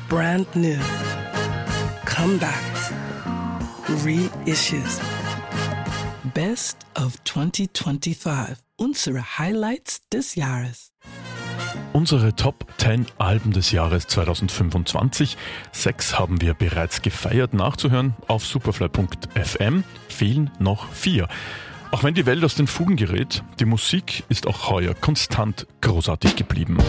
brand new, comebacks, reissues. Best of 2025. Unsere Highlights des Jahres. Unsere Top 10 Alben des Jahres 2025. 6 haben wir bereits gefeiert. Nachzuhören auf superfly.fm. Fehlen noch 4. Auch wenn die Welt aus den Fugen gerät, die Musik ist auch heuer konstant großartig geblieben.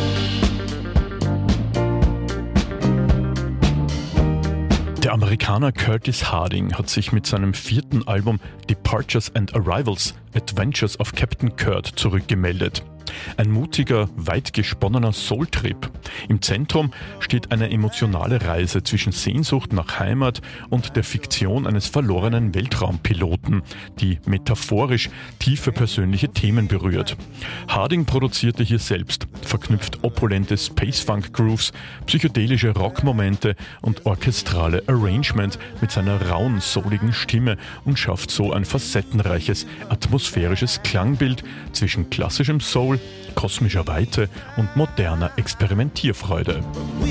Der Amerikaner Curtis Harding hat sich mit seinem 4. Album Departures and Arrivals – Adventures of Captain Kurt zurückgemeldet. Ein mutiger, weit gesponnener Soul-Trip. Im Zentrum steht eine emotionale Reise zwischen Sehnsucht nach Heimat und der Fiktion eines verlorenen Weltraumpiloten, die metaphorisch tiefe persönliche Themen berührt. Harding produzierte hier selbst, verknüpft opulente Space-Funk-Grooves, psychedelische Rockmomente und orchestrale Arrangement mit seiner rauen, souligen Stimme und schafft so ein facettenreiches, atmosphärisches Klangbild zwischen klassischem Soul, kosmischer Weite und moderner Experimentierfreude.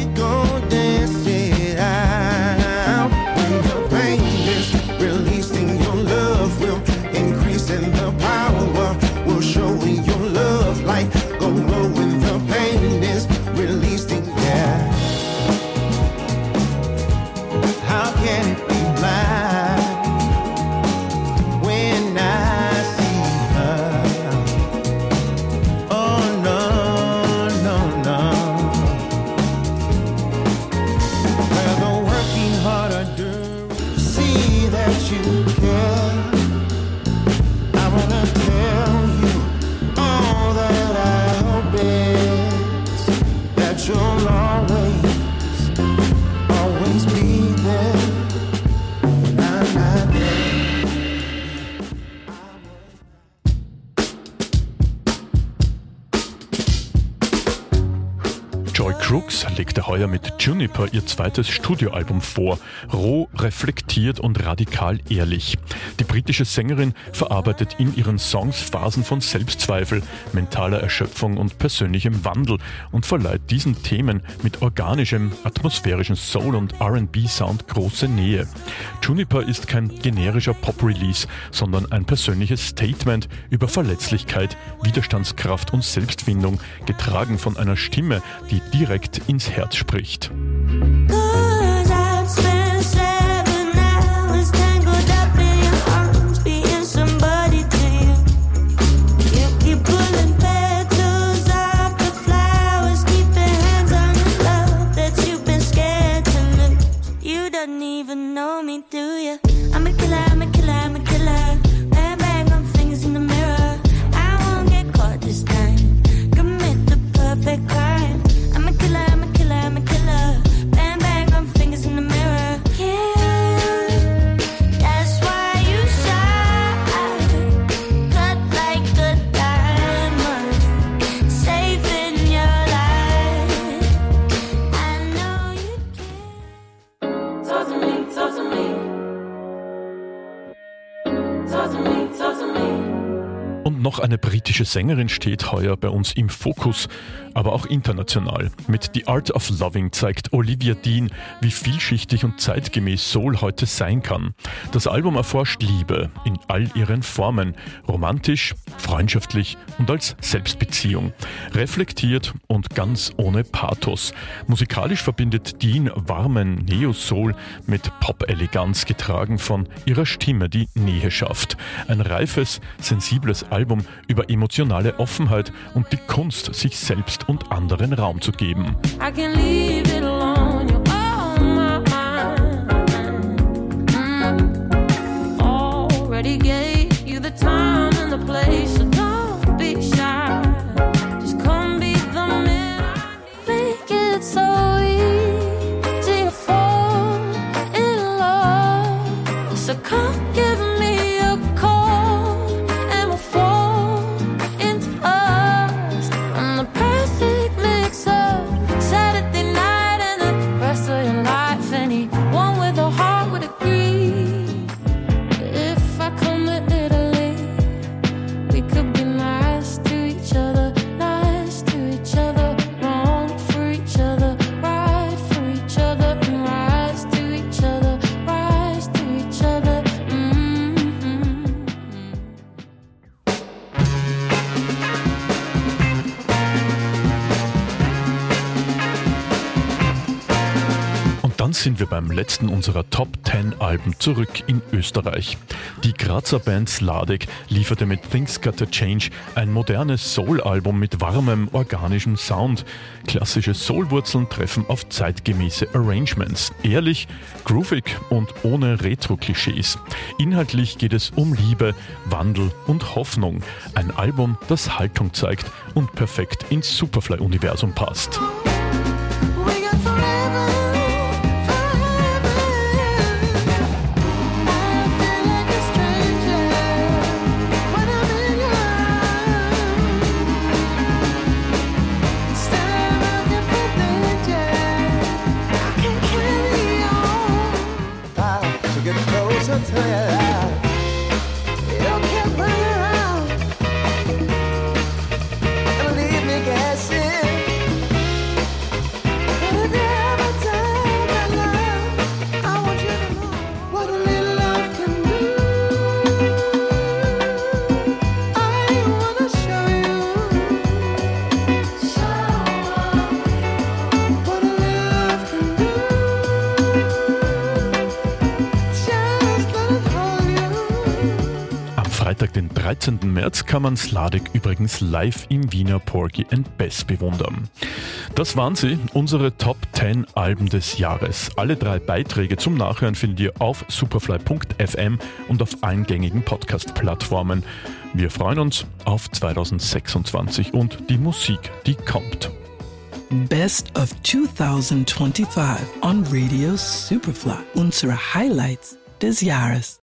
Joy Crooks legte heuer mit Juniper ihr zweites Studioalbum vor, roh, reflektiert und radikal ehrlich. Die britische Sängerin verarbeitet in ihren Songs Phasen von Selbstzweifel, mentaler Erschöpfung und persönlichem Wandel und verleiht diesen Themen mit organischem, atmosphärischen Soul- und R&B-Sound große Nähe. Juniper ist kein generischer Pop-Release, sondern ein persönliches Statement über Verletzlichkeit, Widerstandskraft und Selbstfindung, getragen von einer Stimme, die direkt ins Herz spricht. Und noch eine britische Sängerin steht heuer bei uns im Fokus, aber auch international. Mit The Art of Loving zeigt Olivia Dean, wie vielschichtig und zeitgemäß Soul heute sein kann. Das Album erforscht Liebe in all ihren Formen, romantisch, freundschaftlich und als Selbstbeziehung. Reflektiert und ganz ohne Pathos. Musikalisch verbindet Dean warmen Neo-Soul mit Pop-Eleganz, getragen von ihrer Stimme, die Nähe schafft. Ein reifes, sensibles Album über emotionale Offenheit und die Kunst, sich selbst und anderen Raum zu geben. I can leave it alone, you're on my mind. Already gave you the time and the place, so don't be shy. Just come be the man I need. Make it so easy to fall in love. So come give me a call and we'll fall into us. I'm the perfect mix of Saturday night sind wir beim letzten unserer Top 10 Alben zurück in Österreich. Die Grazer Band Sladek lieferte mit Things Gotta Change ein modernes Soul-Album mit warmem, organischem Sound. Klassische Soul-Wurzeln treffen auf zeitgemäße Arrangements. Ehrlich, groovig und ohne Retro-Klischees. Inhaltlich geht es um Liebe, Wandel und Hoffnung. Ein Album, das Haltung zeigt und perfekt ins Superfly-Universum passt. Freitag, den 13. März, kann man Sladek übrigens live im Wiener Porgy & Bess bewundern. Das waren sie, unsere Top 10 Alben des Jahres. Alle 3 Beiträge zum Nachhören findet ihr auf superfly.fm und auf allen gängigen Podcast-Plattformen. Wir freuen uns auf 2026 und die Musik, die kommt. Best of 2025 on Radio Superfly. Unsere Highlights des Jahres.